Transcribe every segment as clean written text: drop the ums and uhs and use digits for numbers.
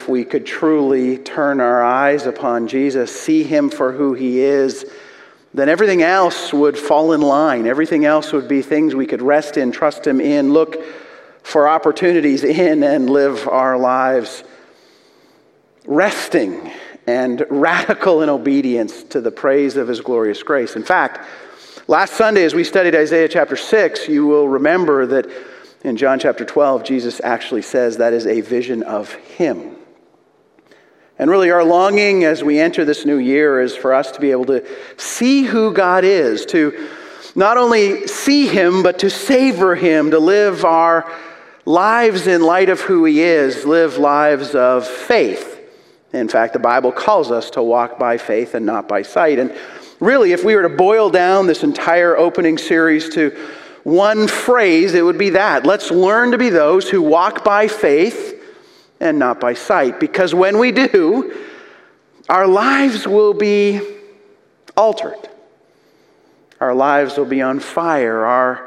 If we could truly turn our eyes upon Jesus, see him for who he is, then everything else would fall in line. Everything else would be things we could rest in, trust him in, look for opportunities in, and live our lives resting and radical in obedience to the praise of his glorious grace. In fact, last Sunday as we studied Isaiah chapter 6, you will remember that in John chapter 12, Jesus actually says that is a vision of him. And really our longing as we enter this new year is for us to be able to see who God is, to not only see him, but to savor him, to live our lives in light of who he is, live lives of faith. In fact, the Bible calls us to walk by faith and not by sight. And really, if we were to boil down this entire opening series to one phrase, it would be that. Let's learn to be those who walk by faith and not by sight. Because when we do, our lives will be altered. Our lives will be on fire. Our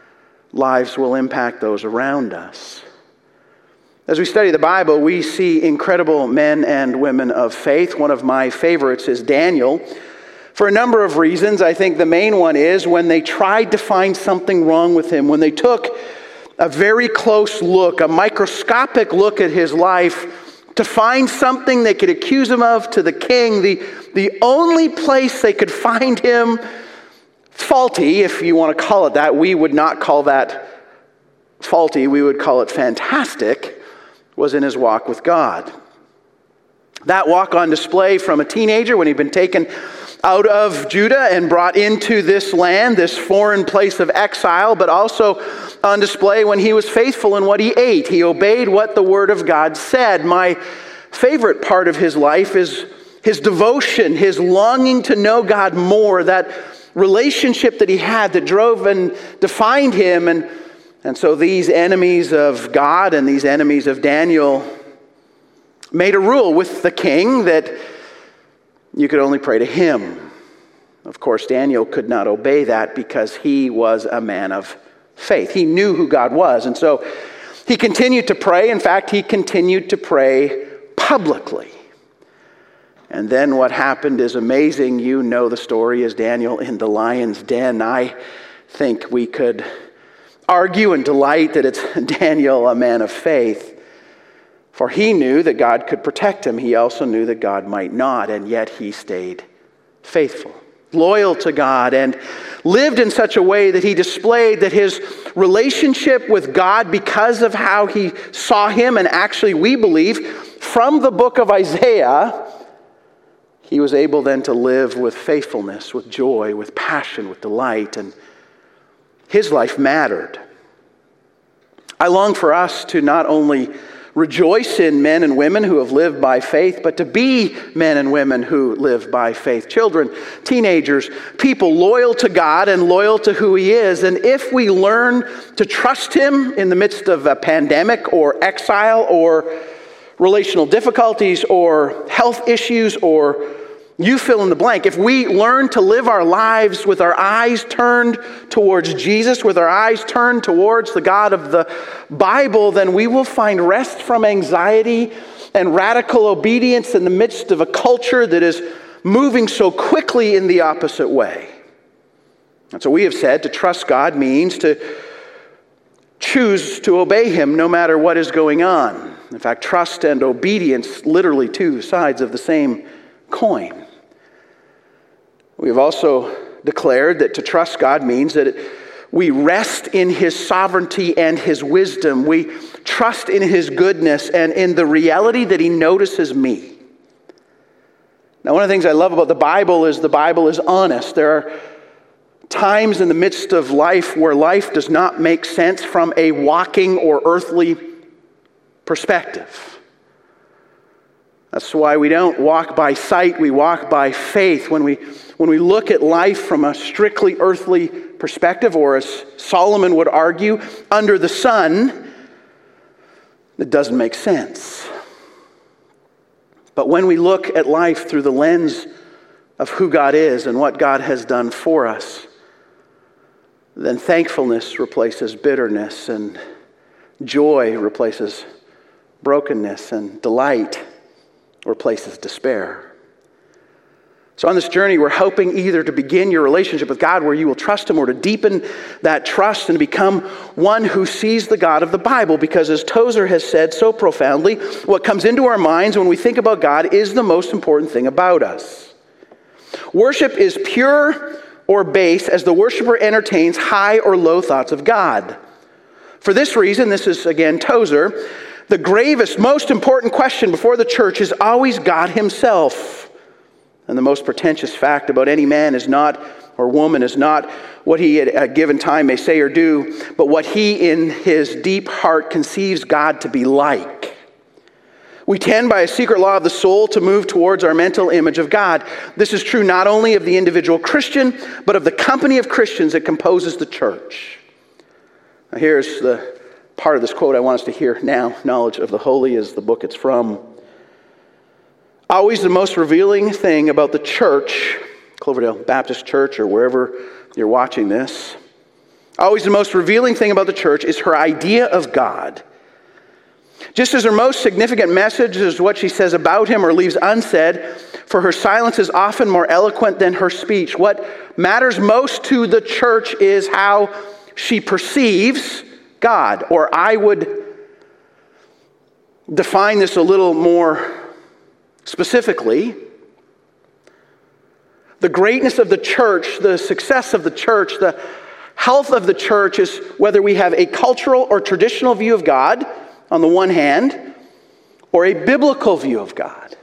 lives will impact those around us. As we study the Bible, we see incredible men and women of faith. One of my favorites is Daniel. For a number of reasons, I think the main one is when they tried to find something wrong with him, when they took a very close look, a microscopic look at his life to find something they could accuse him of to the king, the only place they could find him faulty, if you want to call it that, we would not call that faulty, we would call it fantastic, was in his walk with God. That walk on display from a teenager when he'd been taken out of Judah and brought into this land, this foreign place of exile, but also on display when he was faithful in what he ate. He obeyed what the Word of God said. My favorite part of his life is his devotion, his longing to know God more, that relationship that he had that drove and defined him. And so these enemies of God and these enemies of Daniel made a rule with the king that you could only pray to him. Of course, Daniel could not obey that because he was a man of faith. He knew who God was. And so he continued to pray. In fact, he continued to pray publicly. And then what happened is amazing. You know the story, as Daniel in the lion's den. I think we could argue and delight that it's Daniel, a man of faith. For he knew that God could protect him. He also knew that God might not, and yet he stayed faithful, loyal to God, and lived in such a way that he displayed that his relationship with God, because of how he saw him, and actually we believe from the book of Isaiah, he was able then to live with faithfulness, with joy, with passion, with delight, and his life mattered. I long for us to not only rejoice in men and women who have lived by faith, but to be men and women who live by faith. Children, teenagers, people loyal to God and loyal to who he is. And if we learn to trust him in the midst of a pandemic or exile or relational difficulties or health issues or you fill in the blank. If we learn to live our lives with our eyes turned towards Jesus, with our eyes turned towards the God of the Bible, then we will find rest from anxiety and radical obedience in the midst of a culture that is moving so quickly in the opposite way. And so we have said to trust God means to choose to obey him no matter what is going on. In fact, trust and obedience, literally two sides of the same coin. We've also declared that to trust God means that we rest in his sovereignty and his wisdom. We trust in his goodness and in the reality that he notices me. Now, one of the things I love about the Bible is honest. There are times in the midst of life where life does not make sense from a walking or earthly perspective. That's why we don't walk by sight, we walk by faith. When we look at life from a strictly earthly perspective, or as Solomon would argue, under the sun, it doesn't make sense. But when we look at life through the lens of who God is and what God has done for us, then thankfulness replaces bitterness, and joy replaces brokenness, and delight replaces despair. So on this journey, we're hoping either to begin your relationship with God where you will trust Him, or to deepen that trust and become one who sees the God of the Bible. Because as Tozer has said so profoundly, what comes into our minds when we think about God is the most important thing about us. Worship is pure or base as the worshiper entertains high or low thoughts of God. For this reason, this is again Tozer, the gravest, most important question before the church is always God Himself. And the most pretentious fact about any man is not, or woman is not, what he at a given time may say or do, but what he in his deep heart conceives God to be like. We tend by a secret law of the soul to move towards our mental image of God. This is true not only of the individual Christian, but of the company of Christians that composes the church. Now here's the part of this quote I want us to hear now. Knowledge of the Holy is the book it's from. Always the most revealing thing about the church, Cloverdale Baptist Church or wherever you're watching this, always the most revealing thing about the church is her idea of God. Just as her most significant message is what she says about Him or leaves unsaid, for her silence is often more eloquent than her speech. What matters most to the church is how she perceives God. Or I would define this a little more specifically. The greatness of the church, the success of the church, the health of the church is whether we have a cultural or traditional view of God on the one hand, or a biblical view of God.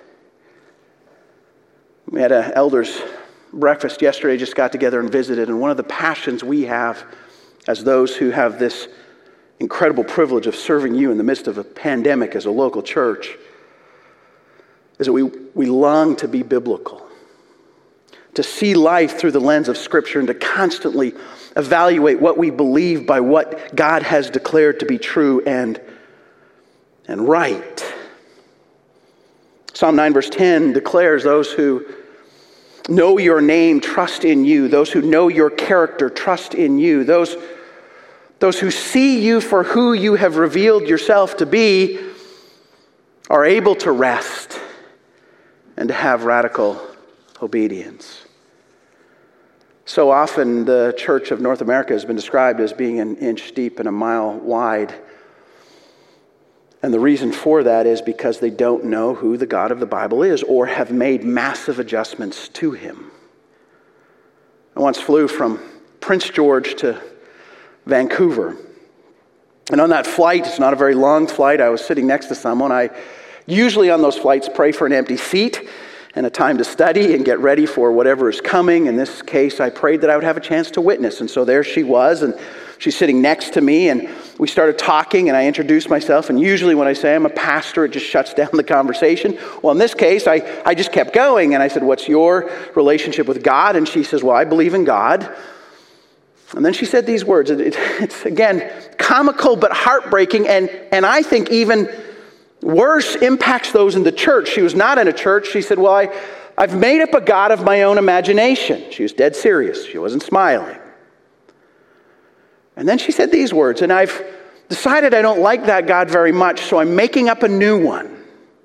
We had an elders breakfast yesterday, just got together and visited, and one of the passions we have as those who have this incredible privilege of serving you in the midst of a pandemic as a local church is that we long to be biblical, to see life through the lens of Scripture, and to constantly evaluate what we believe by what God has declared to be true and right. Psalm 9 verse 10 declares those who know your name trust in you. Those who know your character trust in you. Those who see you for who you have revealed yourself to be are able to rest and to have radical obedience. So often the Church of North America has been described as being an inch deep and a mile wide. And the reason for that is because they don't know who the God of the Bible is or have made massive adjustments to Him. I once flew from Prince George to Vancouver. And on that flight, it's not a very long flight, I was sitting next to someone. I usually on those flights pray for an empty seat and a time to study and get ready for whatever is coming. In this case, I prayed that I would have a chance to witness. And so there she was, and she's sitting next to me, and we started talking, and I introduced myself. And usually when I say I'm a pastor, it just shuts down the conversation. Well, in this case, I just kept going, and I said, "What's your relationship with God?" And she says, "Well, I believe in God." And then she said these words. It's, again, comical but heartbreaking, and I think even worse impacts those in the church. She was not in a church. She said, "Well, I've made up a God of my own imagination." She was dead serious. She wasn't smiling. And then she said these words, "And I've decided I don't like that God very much, so I'm making up a new one."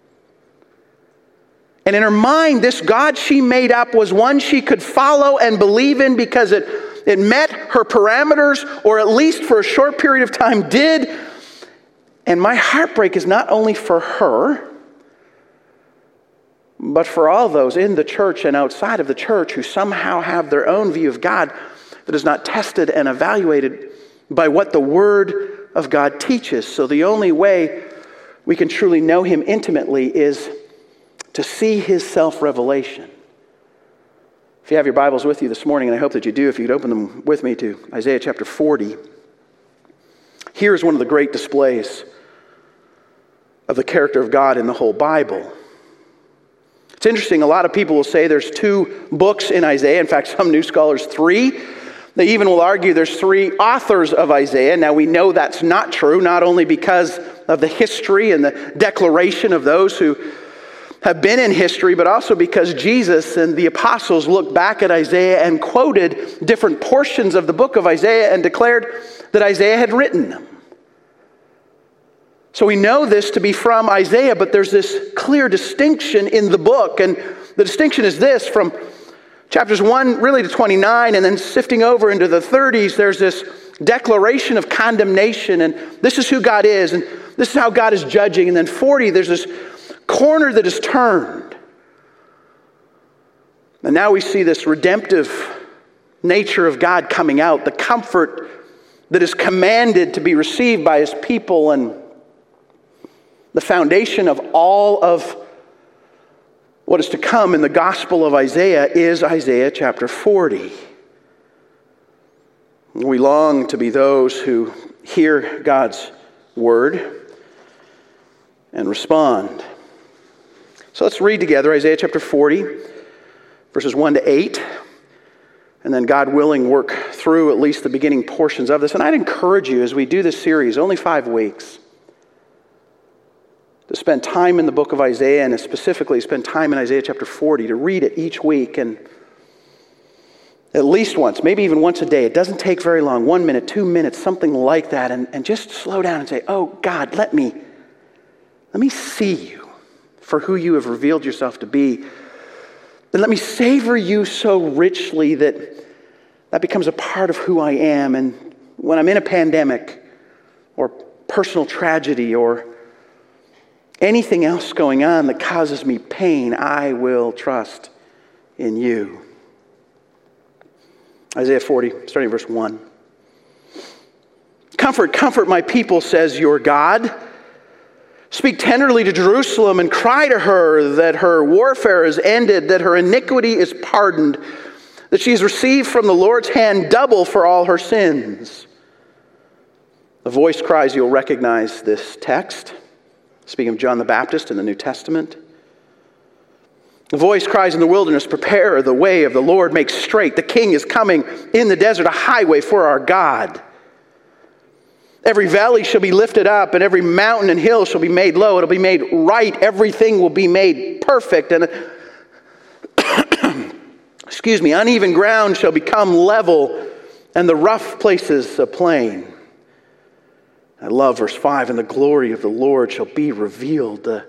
And in her mind, this God she made up was one she could follow and believe in because it met her parameters, or at least for a short period of time did. And my heartbreak is not only for her, but for all those in the church and outside of the church who somehow have their own view of God that is not tested and evaluated by what the Word of God teaches. So the only way we can truly know Him intimately is to see His self-revelation. If you have your Bibles with you this morning, and I hope that you do, if you'd open them with me to Isaiah chapter 40. Here is one of the great displays of the character of God in the whole Bible. It's interesting, a lot of people will say there's 2 books in Isaiah. In fact, some new scholars 3. They even will argue there's 3 authors of Isaiah. Now we know that's not true, not only because of the history and the declaration of those who have been in history, but also because Jesus and the apostles looked back at Isaiah and quoted different portions of the book of Isaiah and declared that Isaiah had written them. So we know this to be from Isaiah, but there's this clear distinction in the book. And the distinction is this: from chapters 1 really to 29, and then sifting over into the 30s, there's this declaration of condemnation, and this is who God is, and this is how God is judging. And then 40, there's this corner that is turned. And now we see this redemptive nature of God coming out, the comfort that is commanded to be received by his people. And the foundation of all of what is to come in the Gospel of Isaiah is Isaiah chapter 40. We long to be those who hear God's word and respond. So let's read together Isaiah chapter 40, verses 1 to 8. And then, God willing, work through at least the beginning portions of this. And I'd encourage you, as we do this series, only 5 weeks, to spend time in the book of Isaiah, and specifically spend time in Isaiah chapter 40, to read it each week, and at least once, maybe even once a day. It doesn't take very long, 1 minute, 2 minutes, something like that, and just slow down and say, oh, God, let me see you for who you have revealed yourself to be. And let me savor you so richly that becomes a part of who I am. And when I'm in a pandemic or personal tragedy or anything else going on that causes me pain, I will trust in you. Isaiah 40, starting verse 1. Comfort, comfort my people, says your God. Speak tenderly to Jerusalem and cry to her that her warfare is ended, that her iniquity is pardoned, that she has received from the Lord's hand double for all her sins. A voice cries, you'll recognize this text. Speaking of John the Baptist in the New Testament. A voice cries in the wilderness, prepare the way of the Lord, make straight. The King is coming in the desert, a highway for our God. Every valley shall be lifted up, and every mountain and hill shall be made low. It'll be made right. Everything will be made perfect. And uneven ground shall become level, and the rough places a plain. I love verse 5, and the glory of the Lord shall be revealed. The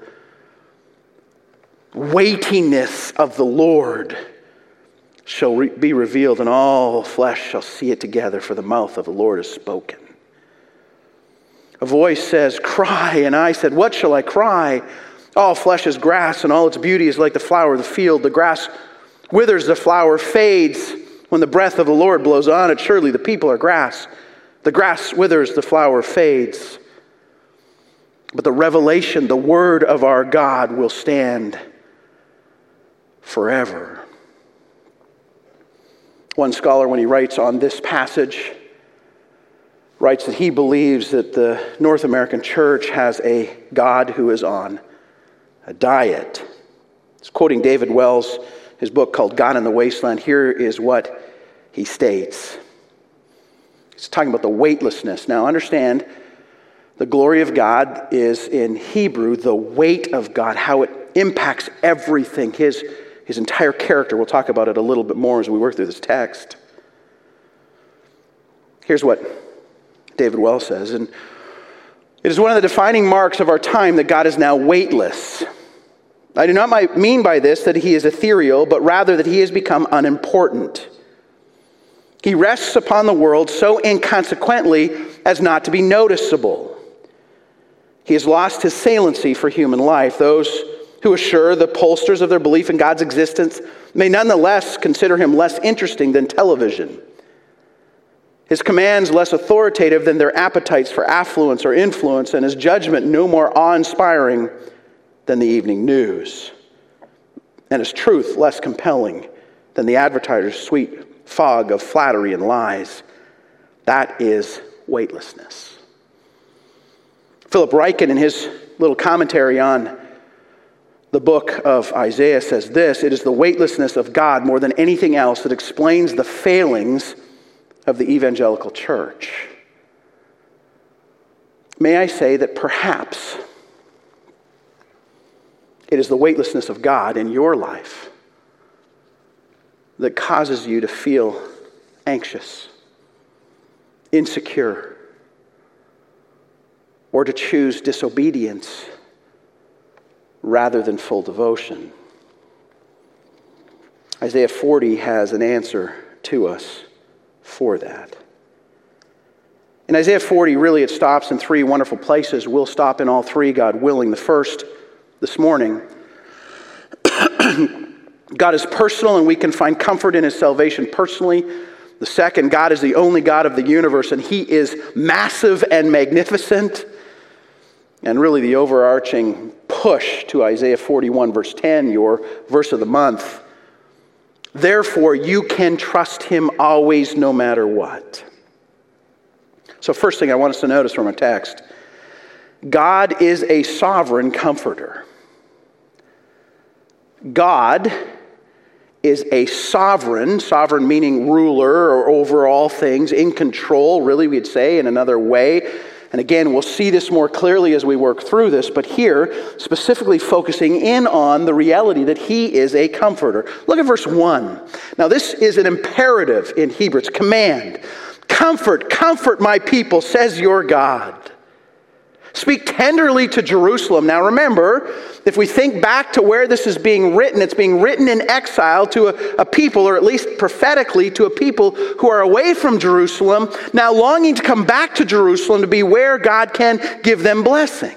weightiness of the Lord shall be revealed, and all flesh shall see it together, for the mouth of the Lord has spoken. A voice says, cry, and I said, what shall I cry? All flesh is grass, and all its beauty is like the flower of the field. The grass withers, the flower fades. When the breath of the Lord blows on it, surely the people are grass. The grass withers, the flower fades. But the revelation, the word of our God will stand forever. One scholar, when he writes on this passage, writes that he believes that the North American church has a God who is on a diet. He's quoting David Wells, his book called God in the Wasteland. Here is what he states. He's talking about the weightlessness. Now understand, the glory of God is in Hebrew, the weight of God, how it impacts everything, his entire character. We'll talk about it a little bit more as we work through this text. Here's what David Wells says, and it is one of the defining marks of our time that God is now weightless. I do not mean by this that he is ethereal, but rather that he has become unimportant. He rests upon the world so inconsequently as not to be noticeable. He has lost his saliency for human life. Those who assure the pollsters of their belief in God's existence may nonetheless consider him less interesting than television. His commands less authoritative than their appetites for affluence or influence, and his judgment no more awe-inspiring than the evening news, and his truth less compelling than the advertiser's sweet fog of flattery and lies. That is weightlessness. Philip Ryken, in his little commentary on the book of Isaiah, says this: it is the weightlessness of God more than anything else that explains the failings of the evangelical church. May I say that perhaps it is the weightlessness of God in your life that causes you to feel anxious, insecure, or to choose disobedience rather than full devotion? Isaiah 40 has an answer to us for that. In Isaiah 40, really it stops in three wonderful places. We'll stop in all three, God willing. The first, this morning, God is personal and we can find comfort in his salvation personally. The second, God is the only God of the universe and he is massive and magnificent. And really the overarching push to Isaiah 41 verse 10, your verse of the month. Therefore, you can trust him always, no matter what. So first thing I want us to notice from our text, God is a sovereign comforter. God is a sovereign meaning ruler or over all things, in control, really we'd say in another way. And again, we'll see this more clearly as we work through this, but here, specifically focusing in on the reality that he is a comforter. Look at verse 1. Now this is an imperative in Hebrew, it's a command. Comfort my people, says your God. Speak tenderly to Jerusalem. Now remember, if we think back to where this is being written, it's being written in exile to a people, or at least prophetically to a people who are away from Jerusalem, now longing to come back to Jerusalem to be where God can give them blessing.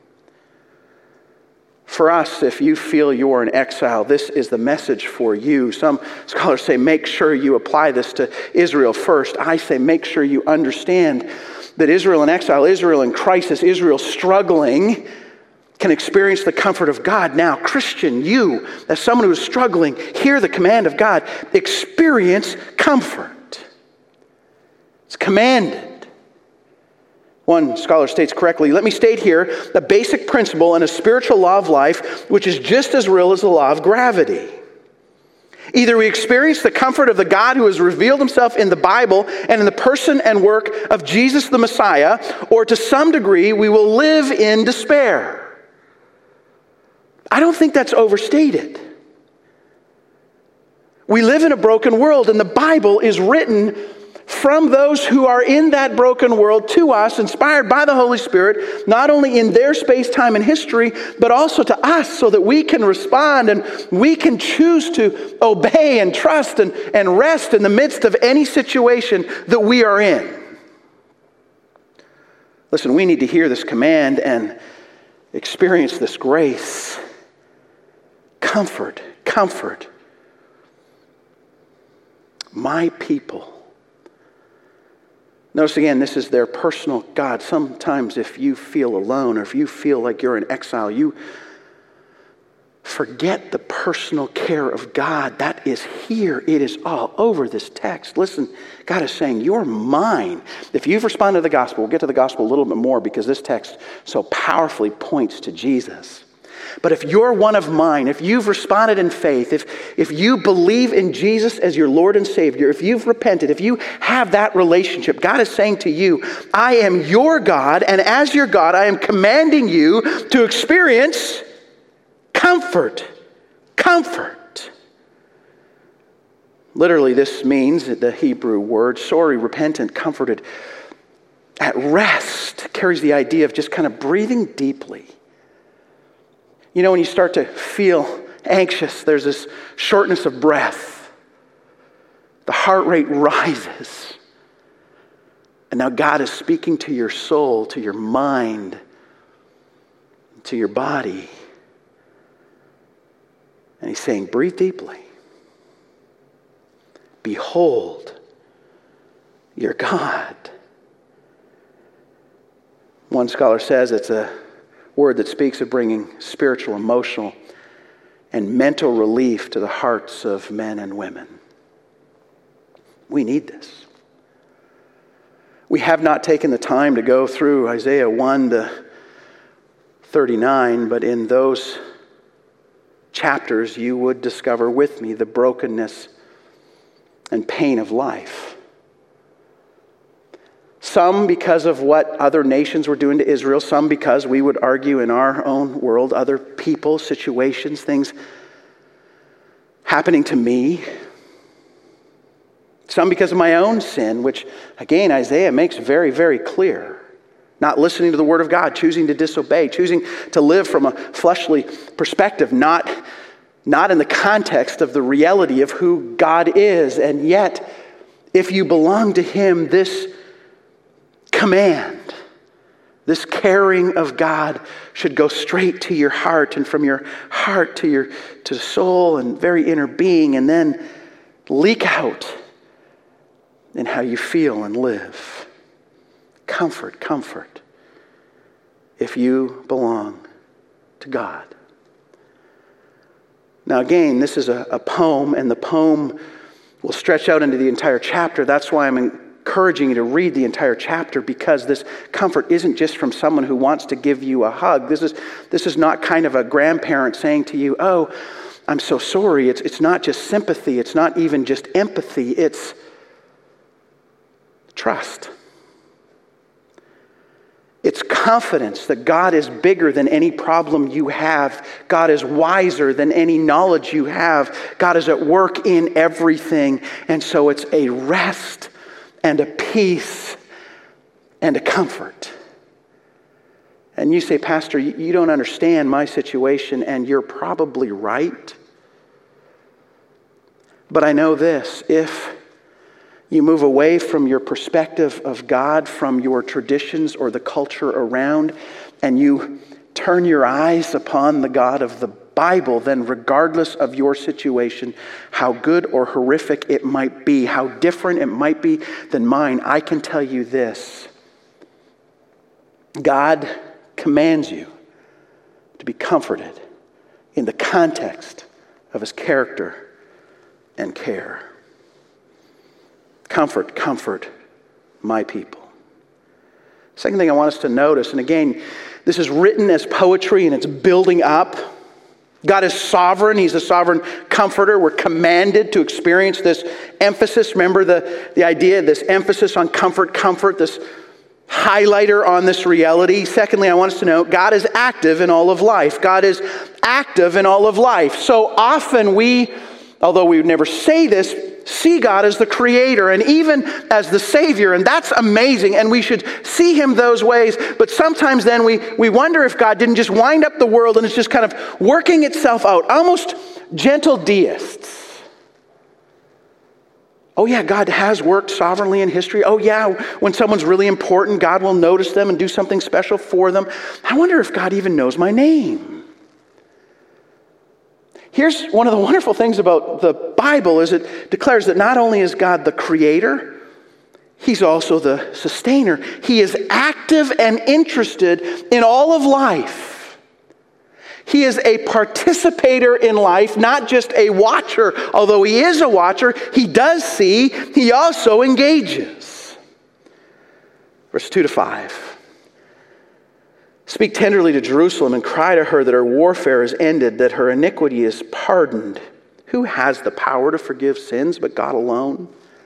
For us, if you feel you're in exile, this is the message for you. Some scholars say make sure you apply this to Israel first. I say make sure you understand that Israel in exile, Israel in crisis, Israel struggling can experience the comfort of God. Now, Christian, you, as someone who is struggling, hear the command of God. Experience comfort. It's commanded. One scholar states correctly, let me state here the basic principle in a spiritual law of life, which is just as real as the law of gravity. Either we experience the comfort of the God who has revealed himself in the Bible and in the person and work of Jesus the Messiah, or to some degree we will live in despair. I don't think that's overstated. We live in a broken world, and the Bible is written from those who are in that broken world to us, inspired by the Holy Spirit, not only in their space, time, and history, but also to us so that we can respond and we can choose to obey and trust and rest in the midst of any situation that we are in. Listen, we need to hear this command and experience this grace. Comfort. My people. Notice again, this is their personal God. Sometimes if you feel alone or if you feel like you're in exile, you forget the personal care of God. That is here. It is all over this text. Listen, God is saying, you're mine. If you've responded to the gospel, we'll get to the gospel a little bit more because this text so powerfully points to Jesus. But if you're one of mine, if you've responded in faith, if you believe in Jesus as your Lord and Savior, if you've repented, if you have that relationship, God is saying to you, I am your God, and as your God, I am commanding you to experience comfort. Literally, this means the Hebrew word, sorry, repentant, comforted, at rest, carries the idea of just kind of breathing deeply. You know, when you start to feel anxious, there's this shortness of breath. The heart rate rises. And now God is speaking to your soul, to your mind, to your body. And he's saying, breathe deeply. Behold, your God. One scholar says it's a word that speaks of bringing spiritual, emotional, and mental relief to the hearts of men and women. We need this. We have not taken the time to go through Isaiah 1 to 39, but in those chapters you would discover with me the brokenness and pain of life. Some because of what other nations were doing to Israel, some because we would argue in our own world, other people, situations, things happening to me. Some because of my own sin, which again Isaiah makes very, very clear. not listening to the word of God, choosing to disobey, choosing to live from a fleshly perspective, not in the context of the reality of who God is. And yet, if you belong to him, this command, this caring of God should go straight to your heart, and from your heart to soul and very inner being, and then leak out in how you feel and live. Comfort, comfort, if you belong to God. Now again, this is a poem, and the poem will stretch out into the entire chapter. That's why I'm encouraging you to read the entire chapter, because this comfort isn't just from someone who wants to give you a hug. This is not kind of a grandparent saying to you, "Oh, I'm so sorry." It's not just sympathy. It's not even just empathy. It's trust. It's confidence that God is bigger than any problem you have. God is wiser than any knowledge you have. God is at work in everything. And so it's a rest and a peace and a comfort. And you say, "Pastor, you don't understand my situation," and you're probably right. But I know this: if you move away from your perspective of God, from your traditions or the culture around, and you turn your eyes upon the God of the Bible, then regardless of your situation, how good or horrific it might be, how different it might be than mine, I can tell you this: God commands you to be comforted in the context of his character and care. Comfort, comfort my people. Second thing I want us to notice, and again, this is written as poetry and it's building up. God is sovereign. He's a sovereign comforter. We're commanded to experience this emphasis. Remember the idea, this emphasis on comfort, this highlighter on this reality. Secondly, I want us to note, God is active in all of life. God is active in all of life. So often we, although we would never say this, see God as the creator and even as the savior, and that's amazing, and we should see him those ways. But sometimes then we wonder if God didn't just wind up the world and it's just kind of working itself out, almost gentle deists. Oh yeah, God has worked sovereignly in history. Oh yeah, when someone's really important, God will notice them and do something special for them. I wonder if God even knows my name. Here's one of the wonderful things about the Bible is it declares that not only is God the creator, he's also the sustainer. He is active and interested in all of life. He is a participator in life, not just a watcher. Although he is a watcher, he does see, he also engages. Verse 2-5. Speak tenderly to Jerusalem and cry to her that her warfare is ended, that her iniquity is pardoned. Who has the power to forgive sins but God alone?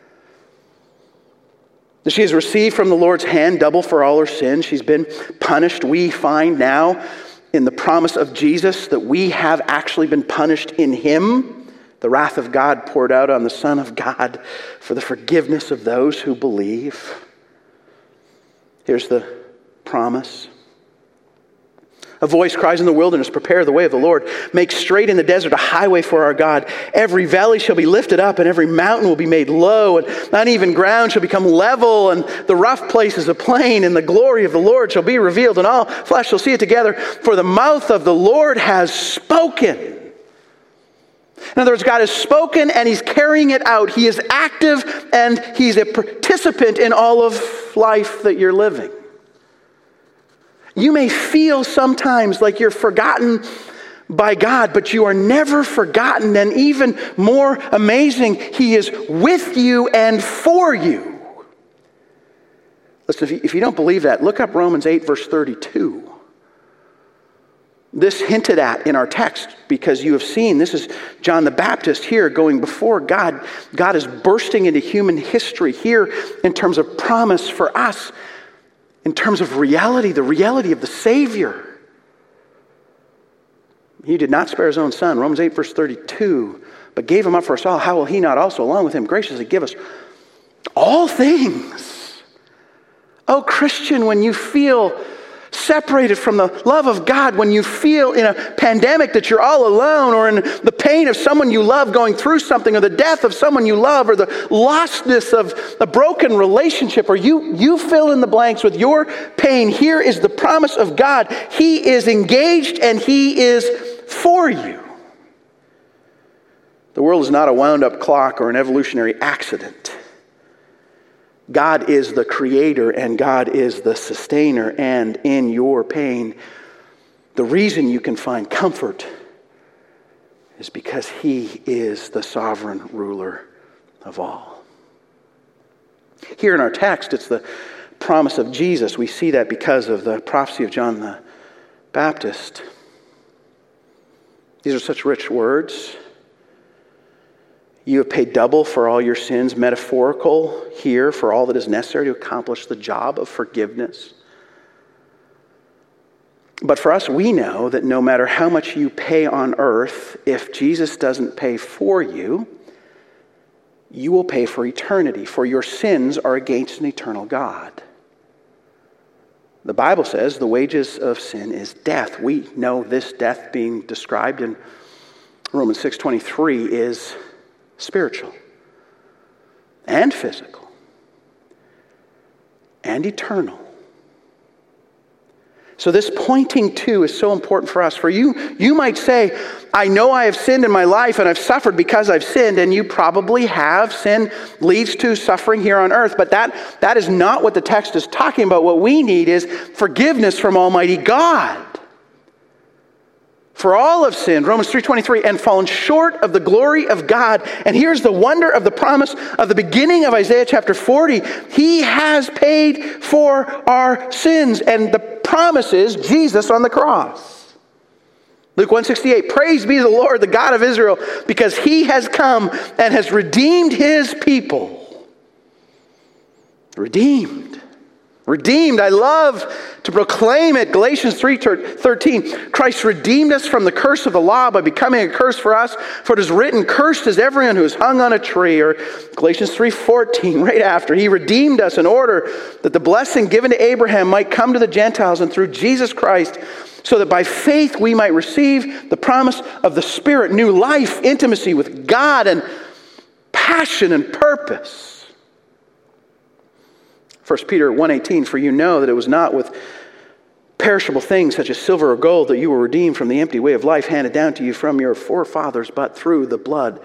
She has received from the Lord's hand double for all her sins. She's been punished. We find now in the promise of Jesus that we have actually been punished in him. The wrath of God poured out on the Son of God for the forgiveness of those who believe. Here's the promise. A voice cries in the wilderness, "Prepare the way of the Lord. Make straight in the desert a highway for our God. Every valley shall be lifted up, and every mountain will be made low, and uneven ground shall become level, and the rough places a plain, and the glory of the Lord shall be revealed, and all flesh shall see it together. For the mouth of the Lord has spoken." In other words, God has spoken, and he's carrying it out. He is active, and he's a participant in all of life that you're living. You may feel sometimes like you're forgotten by God, but you are never forgotten. And even more amazing, he is with you and for you. Listen, if you don't believe that, look up Romans 8, verse 32. This hinted at in our text, because you have seen, this is John the Baptist here going before God. God is bursting into human history here in terms of promise for us. In terms of reality, the reality of the Savior. He did not spare his own Son, Romans 8, verse 32, but gave him up for us all. How will he not also, along with him, graciously give us all things? Oh, Christian, when you feel separated from the love of God, when you feel in a pandemic that you're all alone, or in the pain of someone you love going through something, or the death of someone you love, or the lostness of a broken relationship, or you fill in the blanks with your pain, here is the promise of God. He is engaged and He is for you. The world is not a wound-up clock or an evolutionary accident. God is the creator and God is the sustainer, and in your pain, the reason you can find comfort is because He is the sovereign ruler of all. Here in our text, it's the promise of Jesus. We see that because of the prophecy of John the Baptist. These are such rich words. You have paid double for all your sins, metaphorical here for all that is necessary to accomplish the job of forgiveness. But for us, we know that no matter how much you pay on earth, if Jesus doesn't pay for you, you will pay for eternity, for your sins are against an eternal God. The Bible says the wages of sin is death. We know this death being described in Romans 6:23 is spiritual and physical and eternal. So this pointing to is so important for us. For you might say, I know I have sinned in my life and I've suffered because I've sinned, and you probably have. Sin leads to suffering here on earth, but that is not what the text is talking about. What we need is forgiveness from Almighty God. For all have sinned, Romans 3:23, and fallen short of the glory of God. And here's the wonder of the promise of the beginning of Isaiah chapter 40. He has paid for our sins. And the promise is Jesus on the cross. Luke 1:68, praise be the Lord, the God of Israel, because He has come and has redeemed His people. Redeemed. I love to proclaim it. Galatians 3:13. Christ redeemed us from the curse of the law by becoming a curse for us. For it is written, cursed is everyone who is hung on a tree. Or Galatians 3:14, right after. He redeemed us in order that the blessing given to Abraham might come to the Gentiles, and through Jesus Christ, so that by faith we might receive the promise of the Spirit, new life, intimacy with God, and passion and purpose. 1 Peter 1:18, for you know that it was not with perishable things such as silver or gold that you were redeemed from the empty way of life handed down to you from your forefathers, but through the blood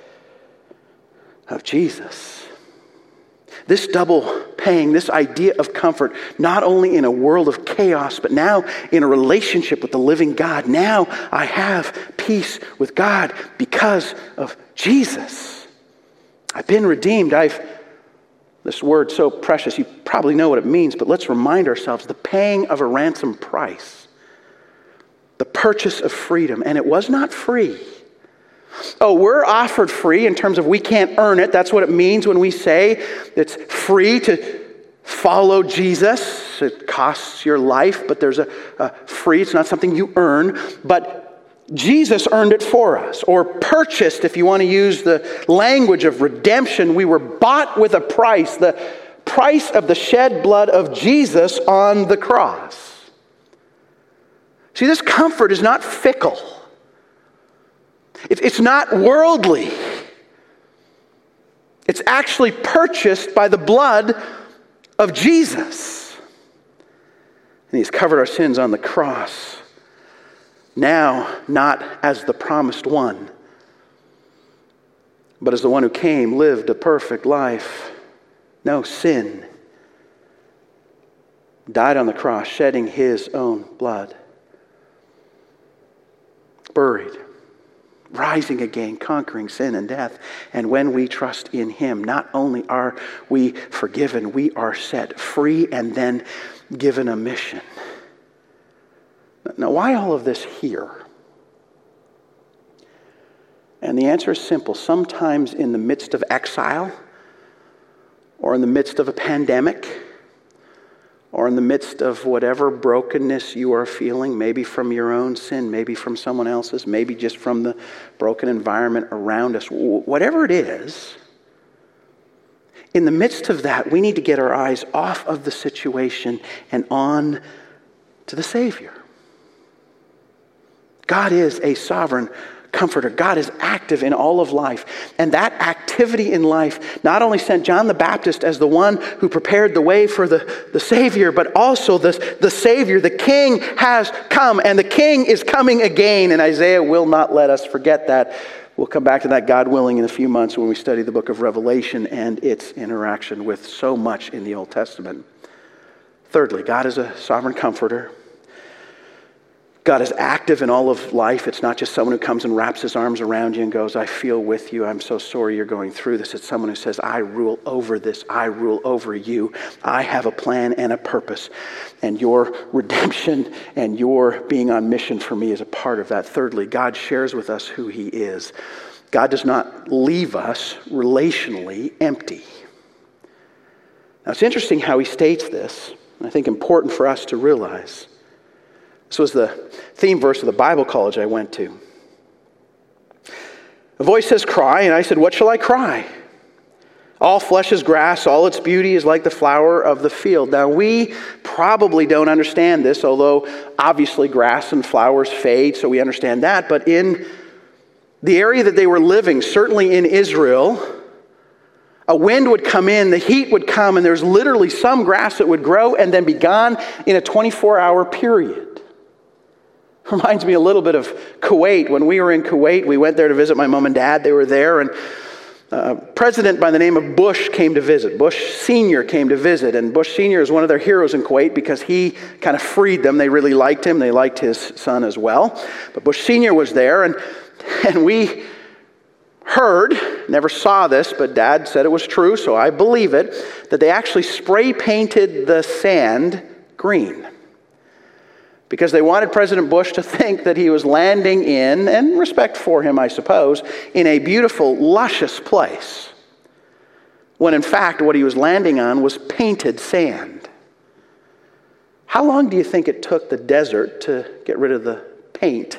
of Jesus. This double paying, this idea of comfort, not only in a world of chaos, but now in a relationship with the living God. Now I have peace with God because of Jesus. I've been redeemed. This word so precious, you probably know what it means, but let's remind ourselves, the paying of a ransom price, the purchase of freedom, and it was not free. Oh, we're offered free in terms of we can't earn it. That's what it means when we say it's free to follow Jesus. It costs your life, but there's a free, it's not something you earn, but Jesus earned it for us, or purchased, if you want to use the language of redemption. We were bought with a price, the price of the shed blood of Jesus on the cross. See, this comfort is not fickle. It's not worldly. It's actually purchased by the blood of Jesus. And He's covered our sins on the cross. Now, not as the promised one, but as the one who came, lived a perfect life, no sin, died on the cross, shedding His own blood, buried, rising again, conquering sin and death. And when we trust in Him, not only are we forgiven, we are set free and then given a mission. Now, why all of this here? And the answer is simple. Sometimes in the midst of exile, or in the midst of a pandemic, or in the midst of whatever brokenness you are feeling, maybe from your own sin, maybe from someone else's, maybe just from the broken environment around us, whatever it is, in the midst of that, we need to get our eyes off of the situation and on to the Savior. God is a sovereign comforter. God is active in all of life. And that activity in life not only sent John the Baptist as the one who prepared the way for the Savior, but also the Savior, the King, has come. And the King is coming again. And Isaiah will not let us forget that. We'll come back to that, God willing, in a few months when we study the book of Revelation and its interaction with so much in the Old Testament. Thirdly, God is a sovereign comforter. God is active in all of life. It's not just someone who comes and wraps his arms around you and goes, I feel with you. I'm so sorry you're going through this. It's someone who says, I rule over this. I rule over you. I have a plan and a purpose. And your redemption and your being on mission for me is a part of that. Thirdly, God shares with us who he is. God does not leave us relationally empty. Now, it's interesting how he states this. I think important for us to realize. This was the theme verse of the Bible college I went to. A voice says, cry, and I said, what shall I cry? All flesh is grass, all its beauty is like the flower of the field. Now, we probably don't understand this, although obviously grass and flowers fade, so we understand that. But in the area that they were living, certainly in Israel, a wind would come in, the heat would come, and there's literally some grass that would grow and then be gone in a 24-hour period. Reminds me a little bit of Kuwait. When we were in Kuwait, we went there to visit my mom and dad. They were there, and a president by the name of Bush came to visit. Bush Sr. came to visit, and Bush Sr. is one of their heroes in Kuwait because he kind of freed them. They really liked him. They liked his son as well. But Bush Sr. was there, and we heard, never saw this, but Dad said it was true, so I believe it, that they actually spray painted the sand green. Because they wanted President Bush to think that he was landing in, and respect for him, I suppose, in a beautiful, luscious place. When in fact, what he was landing on was painted sand. How long do you think it took the desert to get rid of the paint?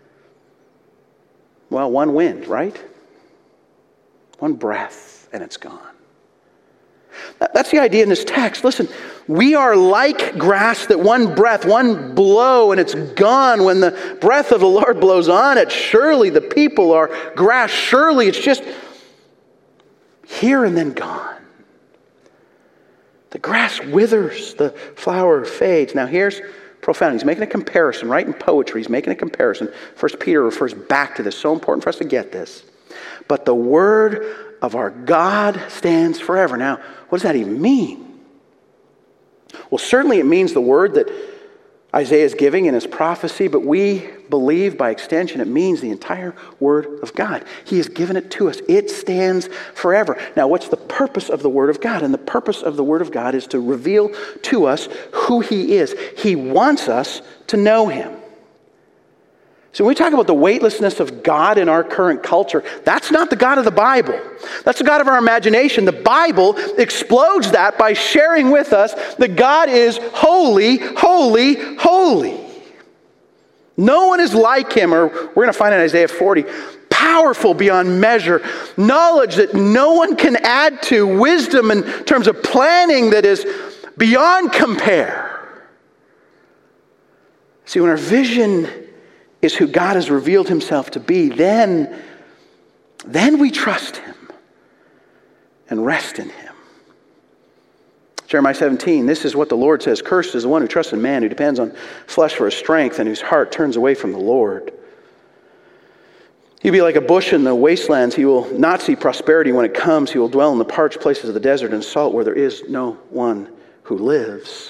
Well, one wind, right? One breath, and it's gone. That's the idea in this text. Listen, we are like grass that one breath, one blow, and it's gone. When the breath of the Lord blows on it, surely the people are grass. Surely it's just here and then gone. The grass withers, the flower fades. Now here's profound. He's making a comparison, right? In poetry, he's making a comparison. 1 Peter refers back to this. So important for us to get this. But the word of our God stands forever. Now, what does that even mean? Well, certainly it means the word that Isaiah is giving in his prophecy, but we believe by extension it means the entire word of God. He has given it to us. It stands forever. Now, what's the purpose of the word of God? And the purpose of the word of God is to reveal to us who he is. He wants us to know him. So when we talk about the weightlessness of God in our current culture, that's not the God of the Bible. That's the God of our imagination. The Bible explodes that by sharing with us that God is holy, holy, holy. No one is like him, or we're going to find in Isaiah 40, powerful beyond measure, knowledge that no one can add to, wisdom in terms of planning that is beyond compare. See, when our vision is who God has revealed himself to be, then we trust him and rest in him. Jeremiah 17, this is what the Lord says, cursed is the one who trusts in man, who depends on flesh for his strength, and whose heart turns away from the Lord. He'll be like a bush in the wastelands. He will not see prosperity when it comes. He will dwell in the parched places of the desert and salt where there is no one who lives.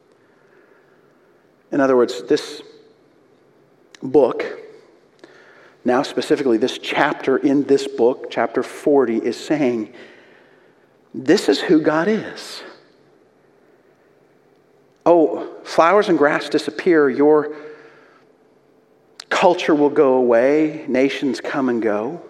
In other words, this book, now specifically this chapter in this book, chapter 40, is saying, this is who God is. Oh, flowers and grass disappear, your culture will go away, nations come and go.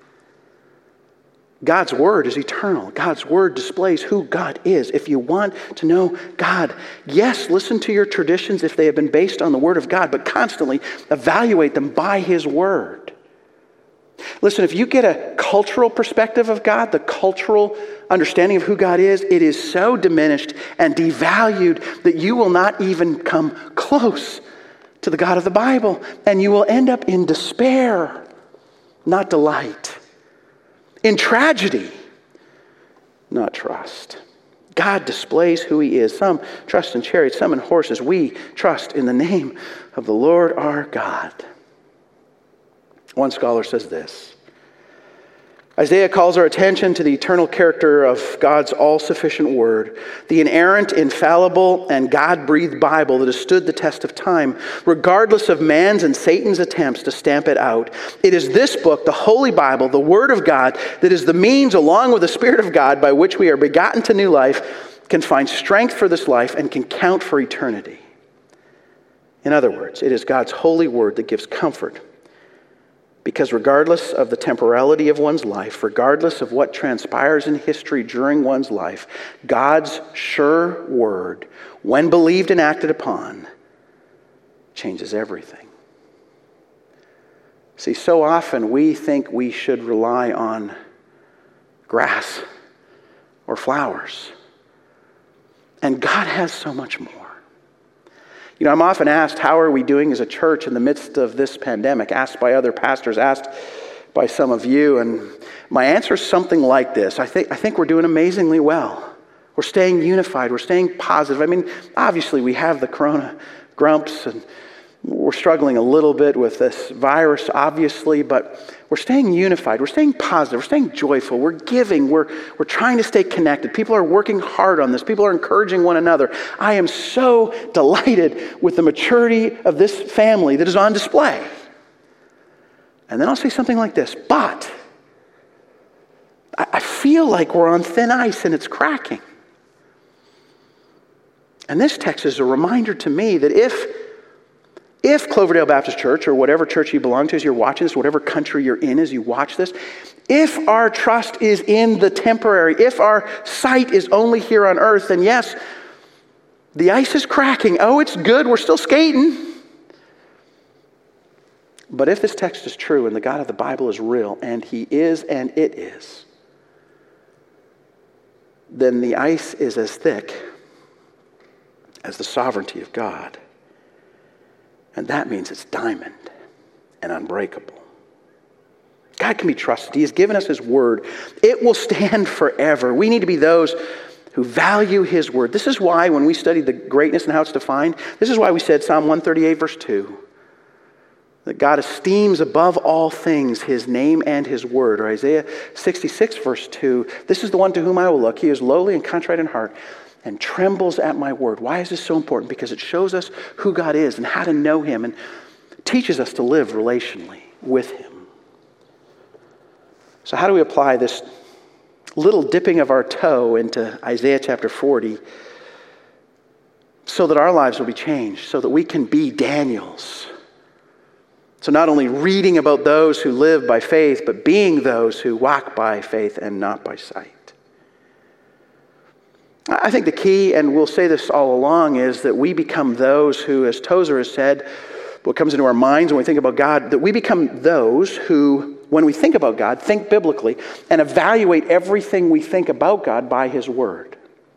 God's word is eternal. God's word displays who God is. If you want to know God, yes, listen to your traditions if they have been based on the word of God, but constantly evaluate them by his word. Listen, if you get a cultural perspective of God, the cultural understanding of who God is, it is so diminished and devalued that you will not even come close to the God of the Bible, and you will end up in despair, not delight, in tragedy, not trust. God displays who he is. Some trust in chariots, some in horses. We trust in the name of the Lord our God. One scholar says this: Isaiah calls our attention to the eternal character of God's all-sufficient word, the inerrant, infallible, and God-breathed Bible that has stood the test of time, regardless of man's and Satan's attempts to stamp it out. It is this book, the Holy Bible, the Word of God, that is the means, along with the Spirit of God, by which we are begotten to new life, can find strength for this life, and can count for eternity. In other words, it is God's holy word that gives comfort. Because regardless of the temporality of one's life, regardless of what transpires in history during one's life, God's sure word, when believed and acted upon, changes everything. See, so often we think we should rely on grass or flowers. And God has so much more. You know, I'm often asked, how are we doing as a church in the midst of this pandemic? Asked by other pastors, asked by some of you. And my answer is something like this. I think we're doing amazingly well. We're staying unified. We're staying positive. I mean, obviously we have the corona grumps, and we're struggling a little bit with this virus, obviously, but we're staying unified. We're staying positive. We're staying joyful. We're giving. We're trying to stay connected. People are working hard on this. People are encouraging one another. I am so delighted with the maturity of this family that is on display. And then I'll say something like this: but I feel like we're on thin ice and it's cracking. And this text is a reminder to me that if Cloverdale Baptist Church, or whatever church you belong to as you're watching this, whatever country you're in as you watch this, if our trust is in the temporary, if our sight is only here on earth, then yes, the ice is cracking. Oh, it's good. We're still skating. But if this text is true and the God of the Bible is real, and he is and it is, then the ice is as thick as the sovereignty of God. And that means it's diamond and unbreakable. God can be trusted. He has given us his word. It will stand forever. We need to be those who value his word. This is why when we studied the greatness and how it's defined, this is why we said Psalm 138 verse 2, that God esteems above all things his name and his word. Or Isaiah 66 verse 2, this is the one to whom I will look. He is lowly and contrite in heart, and trembles at my word. Why is this so important? Because it shows us who God is and how to know him, and teaches us to live relationally with him. So how do we apply this little dipping of our toe into Isaiah chapter 40 so that our lives will be changed, so that we can be Daniels? So not only reading about those who live by faith, but being those who walk by faith and not by sight. I think the key, and we'll say this all along, is that we become those who, as Tozer has said, what comes into our minds when we think about God, that we become those who, when we think about God, think biblically and evaluate everything we think about God by his word.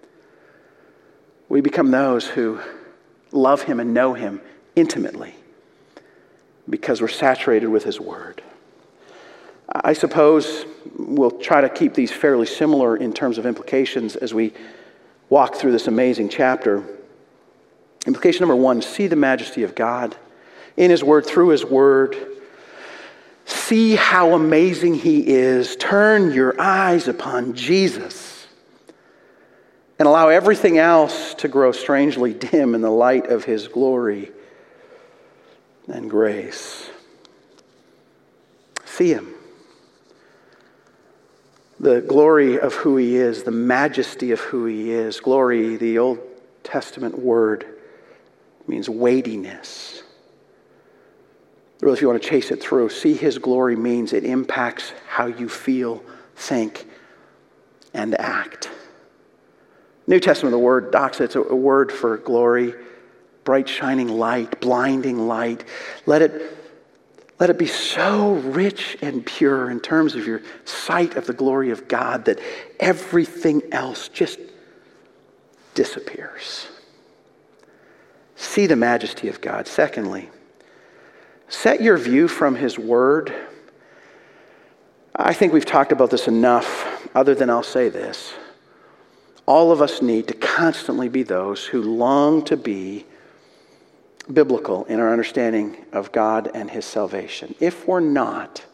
We become those who love him and know him intimately because we're saturated with his word. I suppose we'll try to keep these fairly similar in terms of implications as we walk through this amazing chapter. Implication number one, see the majesty of God in his word, through his word. See how amazing he is. Turn your eyes upon Jesus and allow everything else to grow strangely dim in the light of his glory and grace. See him. The glory of who he is, the majesty of who he is. Glory, the Old Testament word, means weightiness. Really, if you want to chase it through, see his glory means it impacts how you feel, think, and act. New Testament, the word doxa, it's a word for glory, bright shining light, blinding light. Let it Let it be so rich and pure in terms of your sight of the glory of God that everything else just disappears. See the majesty of God. Secondly, set your view from His Word. I think we've talked about this enough, other than I'll say this. All of us need to constantly be those who long to be biblical in our understanding of God and His salvation. If we're not,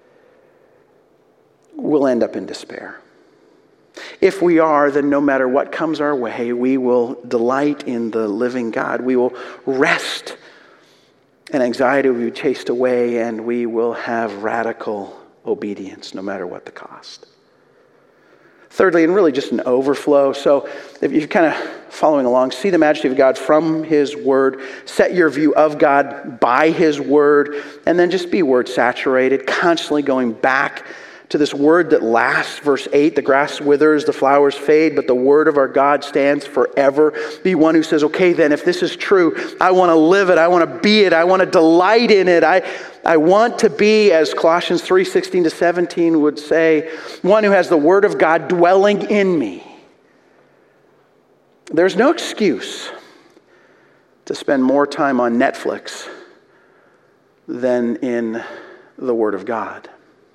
we'll end up in despair. If we are, then no matter what comes our way, we will delight in the living God. We will rest, and anxiety will be chased away, and we will have radical obedience no matter what the cost. Thirdly, and really just an overflow. So if you're kind of following along, see the majesty of God from His Word. Set your view of God by His Word. And then just be word saturated, constantly going back to this word that lasts. Verse 8, the grass withers, the flowers fade, but the word of our God stands forever. Be one who says, okay, then if this is true, I want to live it. I want to be it. I want to delight in it. I want to be, as Colossians 3:16-17 would say, one who has the word of God dwelling in me. There's no excuse to spend more time on Netflix than in the Word of God.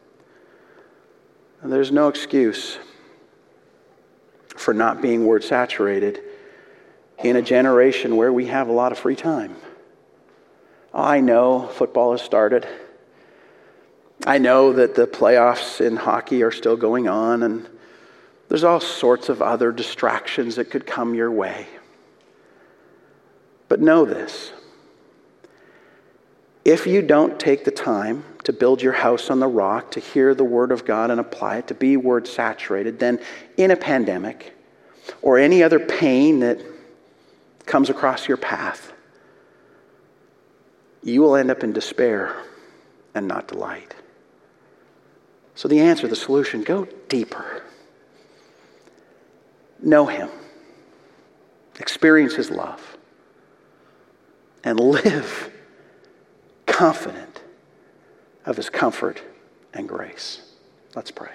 And there's no excuse for not being word saturated in a generation where we have a lot of free time. I know football has started. I know that the playoffs in hockey are still going on, and there's all sorts of other distractions that could come your way. But know this. If you don't take the time to build your house on the rock, to hear the Word of God and apply it, to be word saturated, then in a pandemic or any other pain that comes across your path, you will end up in despair and not delight. So the answer, the solution, go deeper. Know Him. Experience His love. And live confident of His comfort and grace. Let's pray.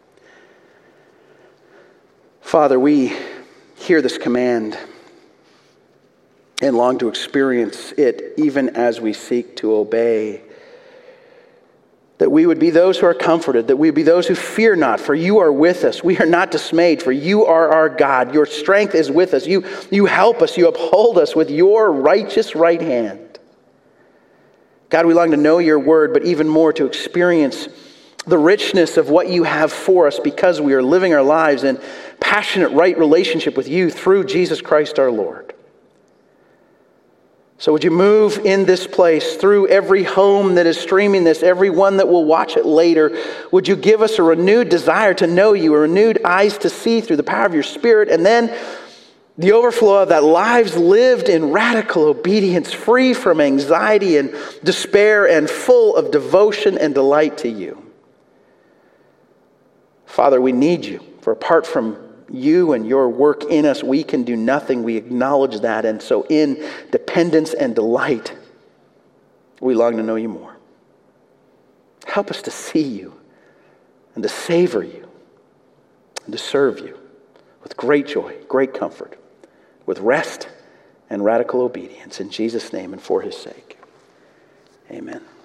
Father, we hear this command and long to experience it even as we seek to obey. That we would be those who are comforted, that we would be those who fear not, for you are with us. We are not dismayed, for you are our God. Your strength is with us. You help us, you uphold us with your righteous right hand. God, we long to know your word, but even more to experience the richness of what you have for us because we are living our lives in passionate, right relationship with you through Jesus Christ our Lord. So would you move in this place through every home that is streaming this, every one that will watch it later? Would you give us a renewed desire to know you, a renewed eyes to see through the power of your Spirit, and then the overflow of that, lives lived in radical obedience, free from anxiety and despair and full of devotion and delight to you. Father, we need you, for apart from you and your work in us, we can do nothing. We acknowledge that. And so in dependence and delight, we long to know you more. Help us to see you and to savor you and to serve you with great joy, great comfort, with rest and radical obedience. In Jesus' name and for his sake. Amen.